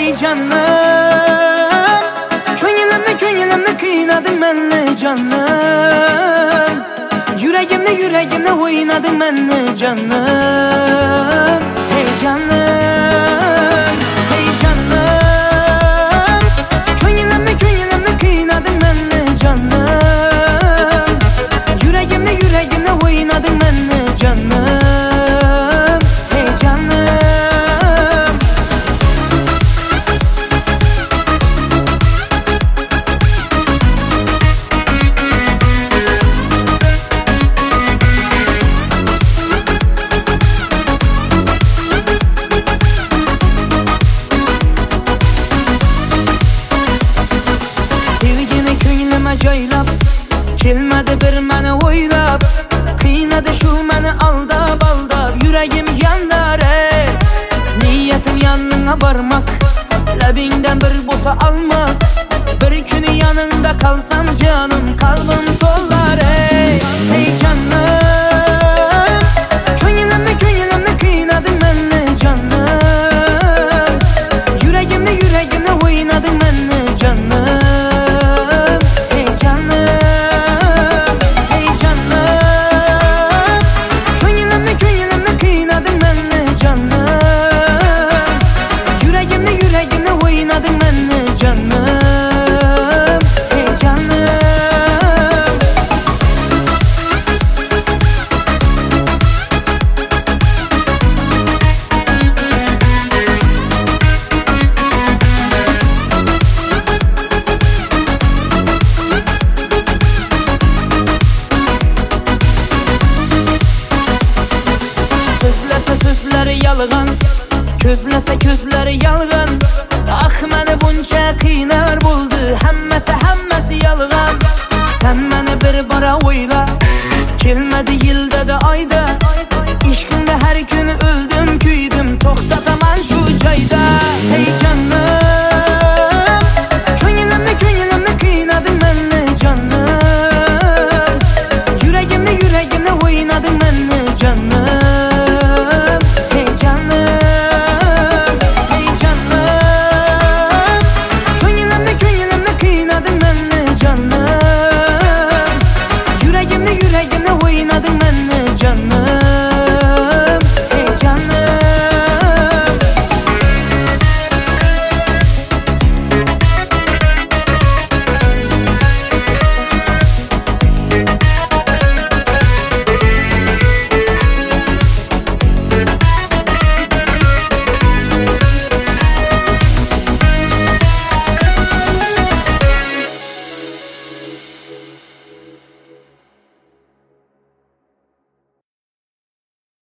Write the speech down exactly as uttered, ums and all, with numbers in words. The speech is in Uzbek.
hey canım. Köyülimde köyülimde kıynadın benle canım. Yüreğimde yüreğimde oynadın benle canım. Hey canım, hey canım. Köyülimde köyülimde kıynadın benle canım. Yüreğimde yüreğimde oynadın benle canım. Joylab, kelmedi bir meni oylab, qiynadı şu meni aldab aldab, yüreğim yandar ey. Niyetim yanına varmak, labingden bir bosa almak. Bir günü yanında kalsam canım, kalbim tollar ey. Hey canım, köyülimde köyülimde kıynadın benle canım. Yüreğimde yüreğimde oynadın benle canım. Sözleri yalğan, közləsə közləri yalğan. Ah məni bunca qıynar buldu, həmməsi həmməsi yalğan. Sən məni bir bara oyla, kelmədi ildə də ayda.